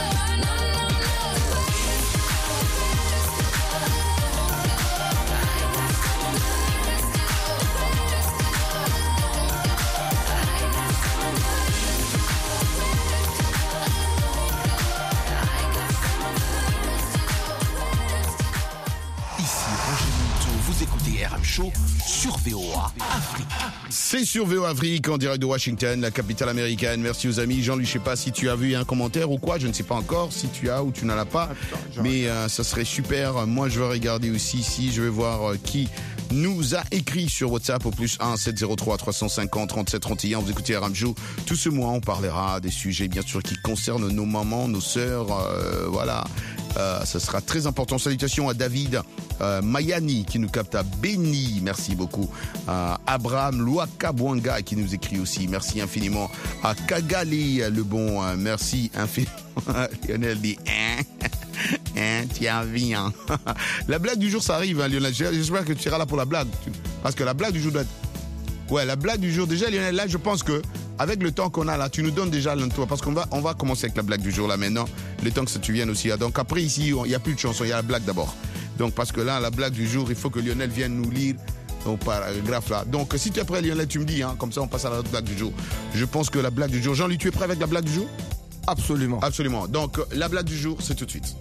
Ici Roger Monteau, vous écoutez RM Show sur VOA Afrique. C'est sur VOA Afrique, en direct de Washington, la capitale américaine. Merci aux amis. Jean-Louis, je sais pas si tu as vu un commentaire ou quoi, je ne sais pas encore si tu as ou tu n'en as pas. Mais ça serait super. Moi, je vais regarder aussi ici, je vais voir qui nous a écrit sur WhatsApp au +1 703 350 37 31. Vous écoutez RM Show. Tout ce mois, on parlera des sujets, bien sûr, qui concernent nos mamans, nos sœurs, voilà. Ça sera très important. Salutations à David Mayani qui nous capte à Béni. Merci beaucoup. Abraham Luakabwanga qui nous écrit aussi. Merci infiniment. À Kagali le bon. Merci infiniment. Lionel dit tiens, viens. La blague du jour, ça arrive, hein, Lionel. J'espère que tu seras là pour la blague. Parce que la blague du jour doit être... Ouais, la blague du jour. Déjà, Lionel, là, je pense que avec le temps qu'on a là, tu nous donnes déjà l'intro. Parce qu'on va commencer avec la blague du jour là maintenant. Le temps que tu viennes aussi. Donc après, ici, il n'y a plus de chanson, il y a la blague d'abord. Donc parce que là, la blague du jour, il faut que Lionel vienne nous lire au paragraphe là. Donc si tu es prêt, Lionel, tu me dis, hein, comme ça on passe à la blague du jour. Je pense que la blague du jour... Jean-Louis, tu es prêt avec la blague du jour? Absolument. Absolument. Donc la blague du jour, c'est tout de suite.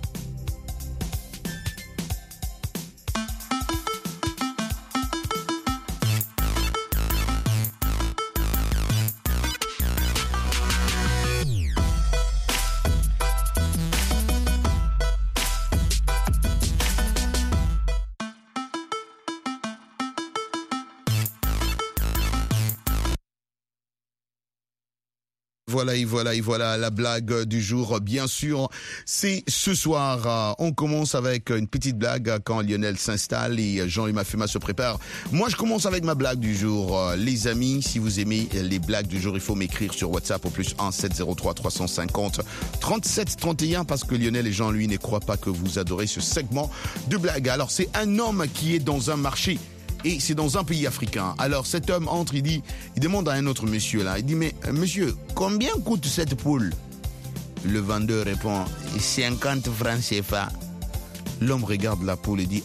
Voilà la blague du jour. Bien sûr, c'est ce soir. On commence avec une petite blague quand Lionel s'installe et Jean-Louis Mafema se prépare. Moi, je commence avec ma blague du jour. Les amis, si vous aimez les blagues du jour, il faut m'écrire sur WhatsApp au +1 703 350 37 31 parce que Lionel et Jean-Louis ne croient pas que vous adorez ce segment de blague. Alors, c'est un homme qui est dans un marché. Et c'est dans un pays africain. Alors cet homme entre, il demande à un autre monsieur là, il dit mais monsieur, combien coûte cette poule? Le vendeur répond 50 francs CFA. L'homme regarde la poule et dit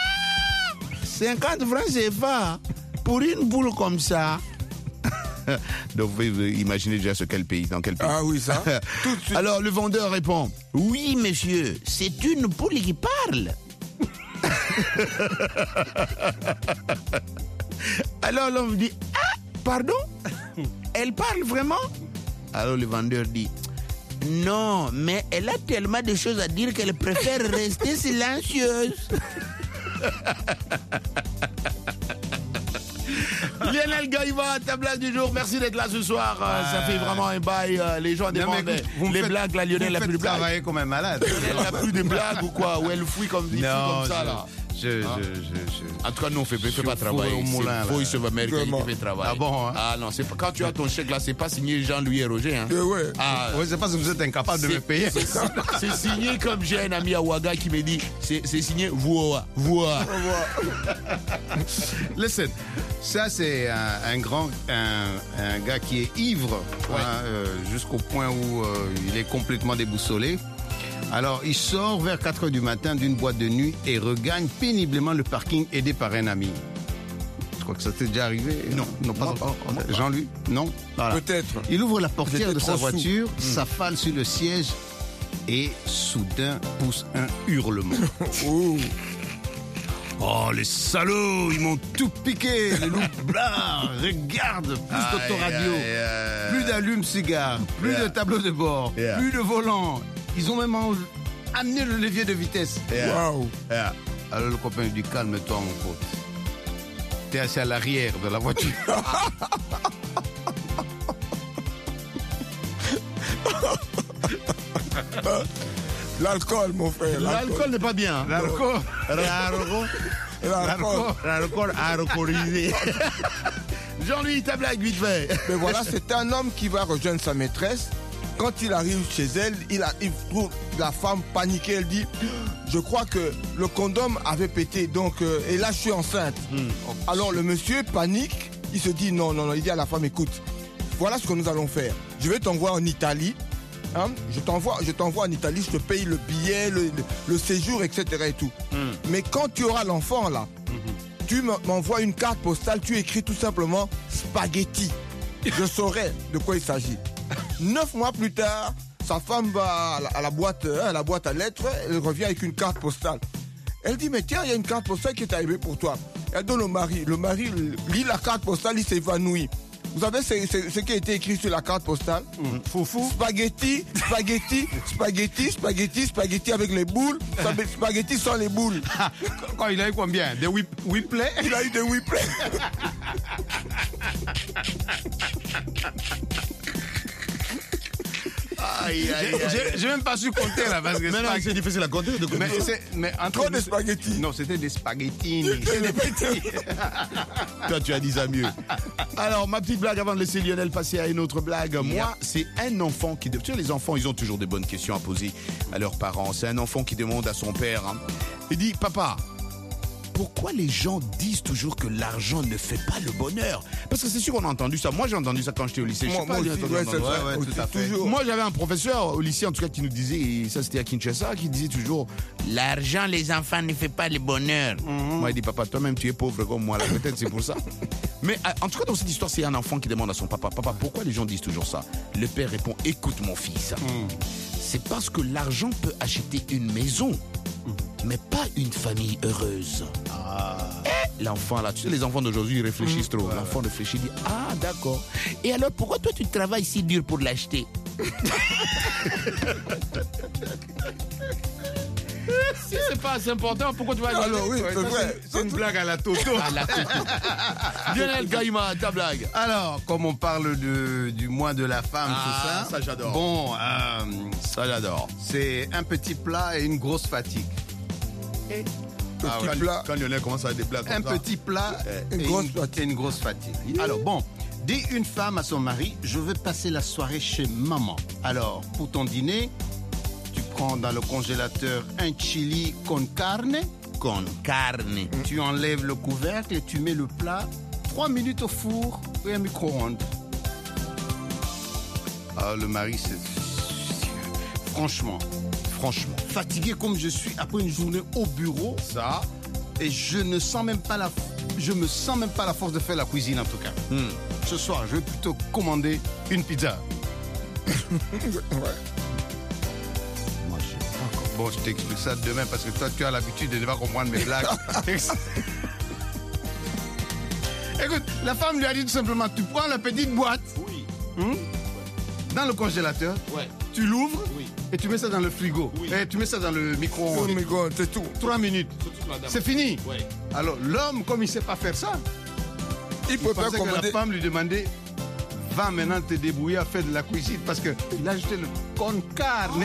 50 francs CFA pour une poule comme ça. Donc vous pouvez imaginer déjà dans quel pays. Ah oui, ça. Tout de suite. Alors le vendeur répond oui monsieur, c'est une poule qui parle. Alors l'homme dit pardon, elle parle vraiment? Alors le vendeur dit non, mais elle a tellement de choses à dire qu'elle préfère rester silencieuse. Lionel Gaïva, ta blague du jour, merci d'être là ce soir. Ça fait vraiment un bail. Les gens demandent les blagues. Là, Lionel n'a plus de blagues. Vous travaillez comme un malade. Lionel n'a plus de blagues ou quoi? Ou elle fouille comme ça là. En tout cas, nous, on ne fait pas travailler. Il se va mettre qui fait travailler. Ah bon, hein? Ah non, quand tu as ton chèque là, c'est pas signé Jean-Louis et Roger. Hein? Ouais. Oui, c'est parce que vous êtes incapable de me payer. C'est signé comme j'ai un ami à Ouaga qui me dit, c'est signé Voua. Listen, ça c'est un gars qui est ivre, jusqu'au point où il est complètement déboussolé. Alors, il sort vers 4h du matin d'une boîte de nuit et regagne péniblement le parking aidé par un ami. Je crois que ça t'est déjà arrivé. Non, pas Jean-Louis, non. Voilà. Peut-être. Il ouvre la portière de sa voiture, s'affale sur le siège et soudain pousse un hurlement. Oh, les salauds, ils m'ont tout piqué, les loups blancs. Regarde, plus d'autoradio, plus d'allume-cigare, plus de tableau de bord, plus de volant. Ils ont même amener le levier de vitesse. Waouh. Alors le copain lui dit, calme-toi mon pote. T'es assis à l'arrière de la voiture. L'alcool, mon frère. L'alcool n'est pas bien. Hein. L'alcool alcoolisé. Jean-Louis, ta blague, vite fait. Mais voilà, c'est un homme qui va rejoindre sa maîtresse. Quand il arrive chez elle, il trouve la femme paniquée. Elle dit, je crois que le condom avait pété, donc, et là je suis enceinte. Alors le monsieur panique, il se dit non, il dit à la femme, écoute, voilà ce que nous allons faire. Je vais t'envoyer en Italie. Hein, je t'envoie en Italie, je te paye le billet, le séjour, etc. et tout. Mais quand tu auras l'enfant là, tu m'envoies une carte postale, tu écris tout simplement spaghetti. Je saurai de quoi il s'agit. 9 mois plus tard, sa femme va à la boîte à lettres, elle revient avec une carte postale. Elle dit, mais tiens, il y a une carte postale qui est arrivée pour toi. Elle donne au mari. Le mari lit la carte postale, il s'évanouit. Vous savez ce qui a été écrit sur la carte postale? Foufou. Spaghetti, spaghetti, spaghetti, spaghetti, spaghetti avec les boules, spaghetti sans les boules. Quand il a eu combien? Des whiplets? Il a eu des whiplets. J'ai même pas su compter là parce que mais non, c'est difficile à compter. Mais trop de spaghettis. Non, c'était des spaghettis. Toi, tu as dit ça mieux. Alors, ma petite blague avant de laisser Lionel passer à une autre blague. Moi, c'est un enfant qui... Tu sais, les enfants, ils ont toujours des bonnes questions à poser à leurs parents. C'est un enfant qui demande à son père. Hein. Il dit, papa, pourquoi les gens disent toujours que l'argent ne fait pas le bonheur? Parce que c'est sûr qu'on a entendu ça. Moi, j'ai entendu ça quand j'étais au lycée. Moi, j'avais un professeur au lycée, en tout cas, qui nous disait, et ça c'était à Kinshasa, qui disait toujours, l'argent, les enfants, ne fait pas le bonheur. Moi, il dit, papa, toi-même, tu es pauvre comme moi. Là, peut-être c'est pour ça. Mais en tout cas, dans cette histoire, c'est un enfant qui demande à son papa, papa, pourquoi les gens disent toujours ça? Le père répond, écoute mon fils, c'est parce que l'argent peut acheter une maison, mais pas une famille heureuse. L'enfant là, tu sais, les enfants d'aujourd'hui ils réfléchissent trop. L'enfant réfléchit, dit, ah d'accord. Et alors pourquoi toi tu travailles si dur pour l'acheter? Si c'est pas assez important, pourquoi tu vas acheter? Alors oui, c'est vrai. C'est une blague à la Toto. Lionel Gaïma, ta blague. Alors, comme on parle du mois de la femme, tout ça. Ça j'adore. Bon, ça j'adore. C'est un petit plat et une grosse fatigue. Quand Lionel commence à avoir des blagues un comme ça. petit plat et une grosse fatigue. Alors bon, dit une femme à son mari, je veux passer la soirée chez maman. Alors, pour ton dîner, tu prends dans le congélateur un chili con carne. Con carne. Tu enlèves le couvercle et tu mets le plat 3 minutes au four et un micro-ondes. Ah, le mari, c'est... Franchement, fatigué comme je suis après une journée au bureau, ça, et je me sens même pas la force de faire la cuisine en tout cas. Ce soir, je vais plutôt commander une pizza. Moi, je sais pas encore. Bon, je t'explique ça demain parce que toi, tu as l'habitude de ne pas comprendre mes blagues. Écoute, la femme lui a dit tout simplement, tu prends la petite boîte, dans le congélateur, tu l'ouvres, et tu mets ça dans le frigo. Et tu mets ça dans le micro-ondes. C'est tout. 3 minutes. C'est fini. Alors, l'homme, comme il ne sait pas faire ça, il peut pas que la femme lui demandait, va maintenant te débrouiller à faire de la cuisine parce qu'il a ajouté le con carne.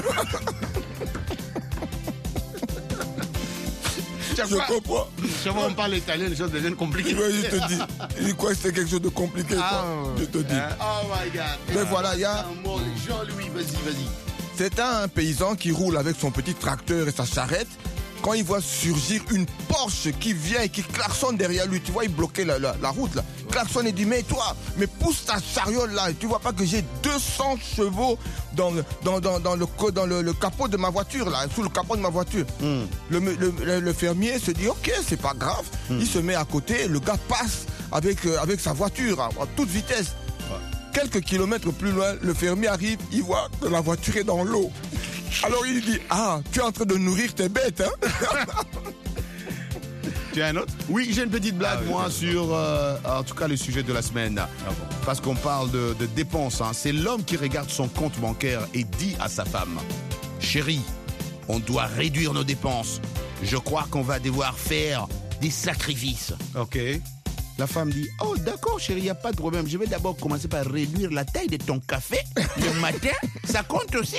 Je comprends. Chaque fois on parle italien, les choses deviennent compliquées. Oui, je te dis. Il croit que c'est quelque chose de compliqué. Je te dis. Oh my God. Mais voilà, il y a... Jean-Louis, vas-y. C'est un paysan qui roule avec son petit tracteur et sa charrette. Quand il voit surgir une Porsche qui vient et qui klaxonne derrière lui, tu vois, il bloquait la route là. Klaxonne et dit, mais toi, mais pousse ta chariole là. Tu vois pas que j'ai 200 chevaux dans le capot de ma voiture là, sous le capot de ma voiture. Le fermier se dit, ok, c'est pas grave. Il se met à côté, le gars passe avec sa voiture à toute vitesse. Quelques kilomètres plus loin, le fermier arrive, il voit que la voiture est dans l'eau. Alors il dit, ah, tu es en train de nourrir tes bêtes, hein? Tu as un autre? Oui, j'ai une petite blague, sur, en tout cas, le sujet de la semaine. Parce qu'on parle de dépenses. Hein. C'est l'homme qui regarde son compte bancaire et dit à sa femme, chérie, On doit réduire nos dépenses. Je crois qu'on va devoir faire des sacrifices. Ok. La femme dit, oh d'accord chérie, il n'y a pas de problème. Je vais d'abord commencer par réduire la taille de ton café le matin. Ça compte aussi.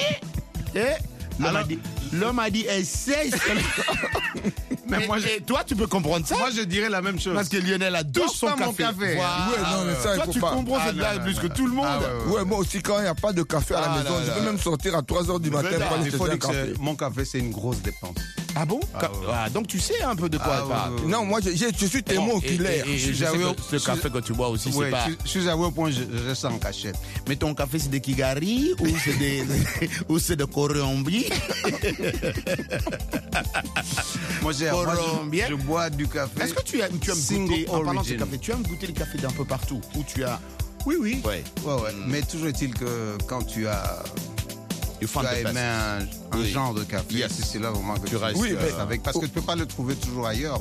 L'homme a dit, essaye. Mais toi, tu peux comprendre ça. Moi, je dirais la même chose. Parce que Lionel adore Touche son pas café. mon café. Voilà. Ouais, non, mais ça, toi, il tu faut pas. comprends cette blague plus que tout le monde. Ouais, moi aussi, quand il n'y a pas de café à la maison, je peux même sortir à 3h du matin pour aller Il faut chercher un dire que café. mon café, c'est une grosse dépense. Ah bon? Donc tu sais un peu de quoi elle parle. Non, moi, je suis témoin oculaire. Et je sais que ce café que tu bois aussi, c'est pas... Je suis avoué au point, je sens en cachette. Mais ton café, c'est des Kigari ou c'est des ou c'est de Colombie? Moi, je bois du café. Est-ce que tu aimes goûter, en parlant de ce café, tu aimes goûter le café d'un peu partout? Ou tu as... Oui. Ouais. Mais toujours est-il que quand tu as aimé un genre de café, c'est là vraiment que tu restes avec. Parce que tu ne peux pas le trouver toujours ailleurs.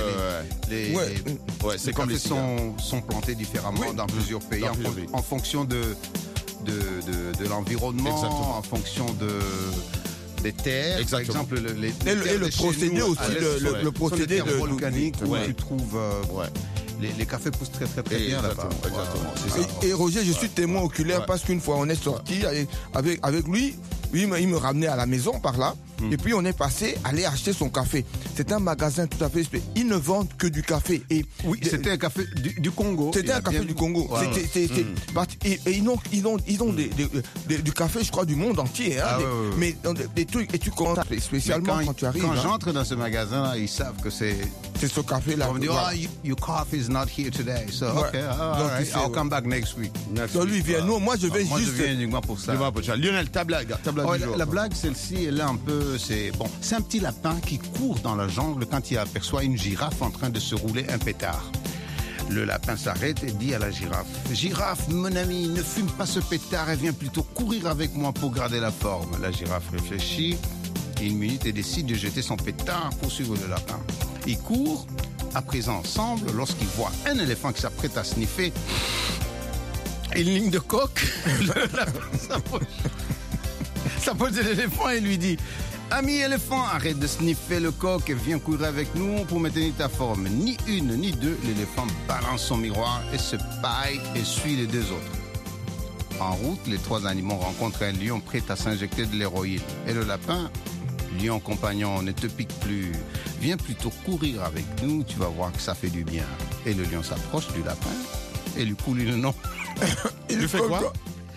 Les comme cafés sont plantés différemment dans plusieurs pays en fonction de l'environnement, en fonction des terres. Exactement. Par exemple, et le procédé aussi, le procédé volcanique où tu trouves... Les cafés poussent très très bien là-bas. Exactement. Et Roger, je suis témoin oculaire parce qu'une fois on est sorti avec lui, il me ramenait à la maison par là. Et puis on est passé aller acheter son café. C'est un magasin tout à fait spécial. Ils ne vendent que du café. Et c'était un café du Congo. C'était un café du Congo. Et ils ont du café, je crois, du monde entier. Mais des trucs, et tu commences spécialement quand tu arrives. Quand j'entre dans ce magasin-là, ils savent que c'est ce café-là. On me dit, your coffee is not here today. So, okay, all right, I'll come back next week. Donc lui vient. Non, moi je vais juste. Moi je viens uniquement pour ça. Lionel, ta blague du jour. La blague, celle-ci, elle est un peu... C'est un petit lapin qui court dans la jungle quand il aperçoit une girafe en train de se rouler un pétard. Le lapin s'arrête et dit à la girafe, « Girafe, mon ami, ne fume pas ce pétard et viens plutôt courir avec moi pour garder la forme. » La girafe réfléchit 1 minute et décide de jeter son pétard pour suivre le lapin. Ils courent à présent ensemble lorsqu'ils voient un éléphant qui s'apprête à sniffer une ligne de coke. Le lapin s'approche de l'éléphant et lui dit, « Ami éléphant, arrête de sniffer le coq et viens courir avec nous pour maintenir ta forme. » Ni une, ni deux, l'éléphant balance son miroir et se paille et suit les 2 autres. En route, les 3 animaux rencontrent un lion prêt à s'injecter de l'héroïne. Et le lapin, « Lion compagnon, ne te pique plus. Viens plutôt courir avec nous, tu vas voir que ça fait du bien. » Et le lion s'approche du lapin et lui coule une nom. Il lui fait quoi?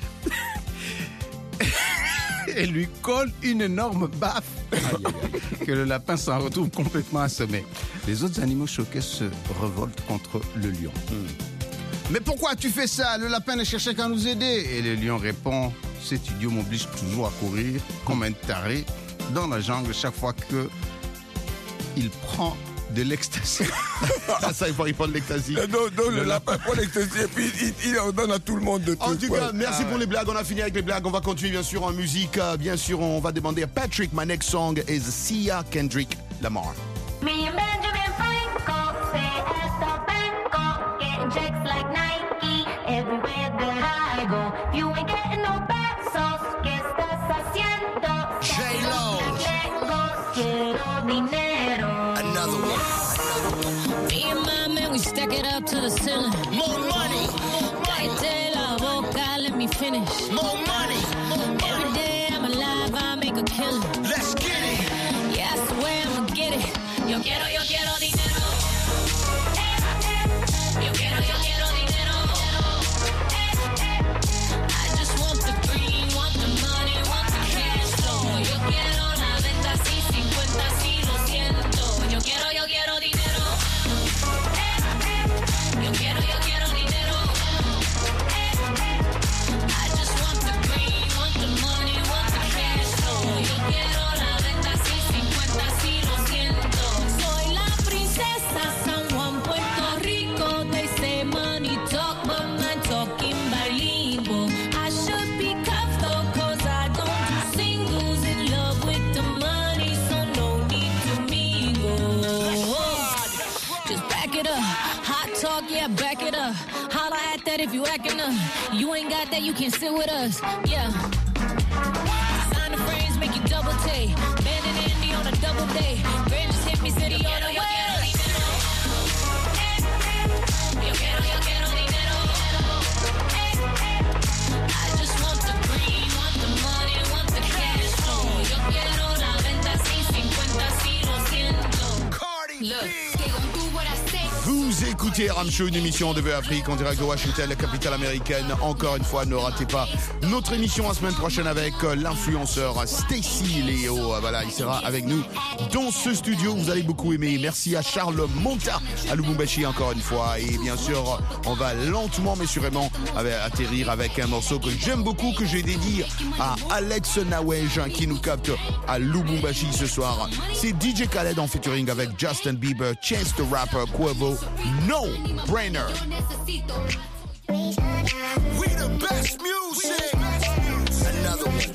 Et lui colle une énorme baffe que le lapin s'en retrouve complètement assommé. Les autres animaux choqués se révoltent contre le lion. Mais pourquoi tu fais ça? Le lapin ne cherchait qu'à nous aider. Et le lion répond, cet idiot m'oblige toujours à courir comme un taré dans la jungle chaque fois que il prend de l'ecstasy. Ça, il faut répondre l'ecstasy. Non, le lapin prend l'ecstasy et puis il en donne à tout le monde de tout. En tout cas, merci pour les blagues. On a fini avec les blagues. On va continuer, bien sûr, en musique. Bien sûr, on va demander à Patrick. My next song is Sia Kendrick Lamar. Me and Benjamin Franco stay at the Banco, getting checks like Nike everywhere that I go. You ain't getting no pesos, ¿qué estás haciendo? J-Lo. Quiero dinero. Another one. Me and my man, we stack it up to the ceiling. More money. Cállate la boca, let me finish. More money. Every day I'm alive, I make a killing. Let's get it. Yeah, that's the way I'ma get it. Yo quiero dinero. Yo quiero dinero. I just want the green, want the money, want the cash flow. Yo quiero la venta, sí, 50, sí, lo siento. Yo quiero dinero. Yo quiero dinero. I just want the green, want the money, want the cash flow. Yo quiero la venta, sí, 50, sí, lo siento. Soy la princesa San Juan, Puerto Rico. They say money talk, but I'm talking bilingual. I should be cuffed though, cause I don't do singles. In love with the money, so no need to mingle. Just back it up. Hot talk, yeah, back it up. Holla at that if you acting up. You ain't got that, you can't sit with us. Yeah. Sign the frames, make you double take. Bending it écoutez RM Show, une émission de VO Afrique en direct de Washington, la capitale américaine. Encore une fois, ne ratez pas notre émission la semaine prochaine avec l'influenceur Stacy Léo. Voilà, il sera avec nous dans ce studio. Vous allez beaucoup aimer. Merci à Charles Monta, à Lubumbashi encore une fois. Et bien sûr, on va lentement mais sûrement atterrir avec un morceau que j'aime beaucoup, que j'ai dédié à Alex Nawej qui nous capte à Lubumbashi ce soir. C'est DJ Khaled en featuring avec Justin Bieber, Chance the Rapper, Quavo, No Brainer. We the best music. Another one.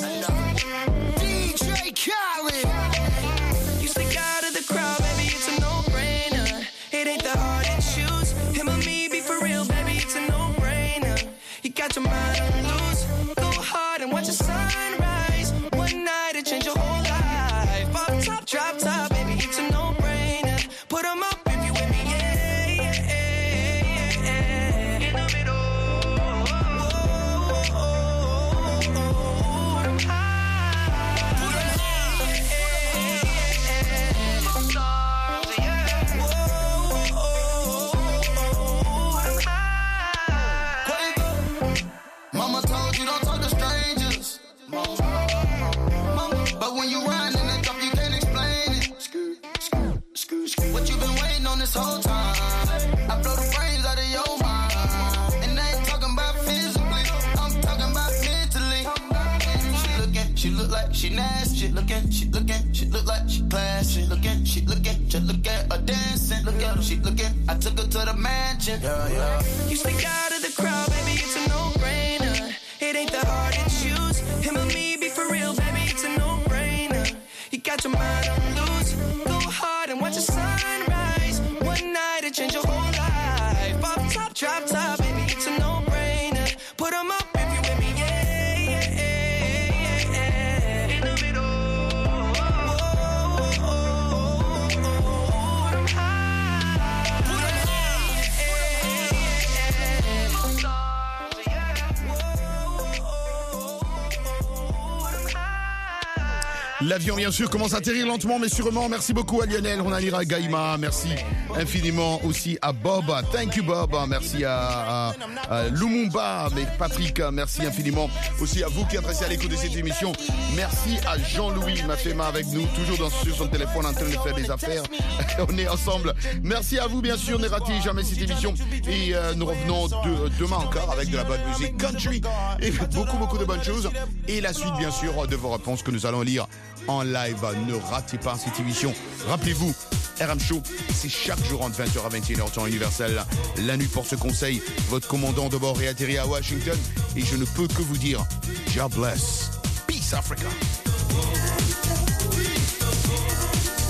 DJ Khaled. You stick out of the crowd, baby, it's a no-brainer. It ain't the hard to choose. Him or me, be for real, baby, it's a no-brainer. You got your mind on loose. Go hard and watch the sunrise. One night it change your whole life. Off top, drop top, baby, it's a no-brainer. Put 'em up if you with me, yeah, yeah, yeah, yeah. In the middle. Mama told you don't talk to strangers. But when you ride in that cup, you can't explain it. What you been waiting on this whole time? I blow the brains out of your mind. And I ain't talking about physically, I'm talking about mentally. She look like she nasty. She look like she classy. She just look at her dancing. Look at her, she looking. I took her to the mansion. Yeah. You stick out of the crowd, baby, it's a no-brainer. It ain't the hard to choose. Him or me, be for real, baby, it's a no-brainer. You got your mind on loose. Go hard and watch the sunrise. One night it change your whole life. Off top, drop top, baby, it's a no-brainer. Put 'em up if you with me, yeah, yeah, yeah, yeah. In the middle. L'avion, bien sûr, commence à atterrir lentement mais sûrement. Merci beaucoup à Lionel, on a Lira Gaïma. Merci infiniment aussi à Bob. Thank you, Bob. Merci à Lumumba, mais Patrick, merci infiniment aussi à vous qui êtes restés à l'écoute de cette émission. Merci à Jean-Louis Mafema avec nous, toujours sur son téléphone en train de faire des affaires. On est ensemble. Merci à vous, bien sûr. Ne ratez jamais cette émission. Et nous revenons demain encore avec de la bonne musique country et beaucoup de bonnes choses. Et la suite, bien sûr, de vos réponses que nous allons lire en live. Ne ratez pas cette émission. Rappelez-vous, RM Show, c'est chaque jour entre 20h à 21h temps universel. La nuit porte conseil. Votre commandant de bord est atterri à Washington. Et je ne peux que vous dire, God bless. Peace Africa.